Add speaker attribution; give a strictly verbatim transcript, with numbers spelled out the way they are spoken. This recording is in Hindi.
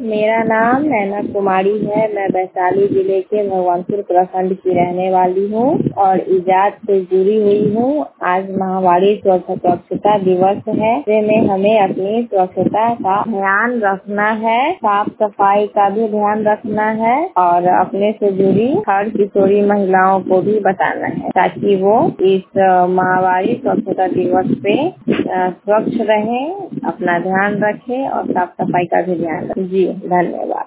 Speaker 1: मेरा नाम नैना कुमारी है। मैं वैशाली जिले के भगवानपुर प्रखंड की रहने वाली हूँ और इजाज से जुड़ी हुई हूँ। आज महावारी स्वच्छता दिवस है, जिसमें हमें अपनी स्वच्छता का ध्यान रखना है, साफ सफाई का भी ध्यान रखना है और अपने से जुड़ी हर किशोरी महिलाओं को भी बताना है, ताकि वो इस महावारी स्वच्छता दिवस पे स्वच्छ रहें, अपना ध्यान रखें और साफ सफाई का भी ध्यान रखें। जी धन्यवाद।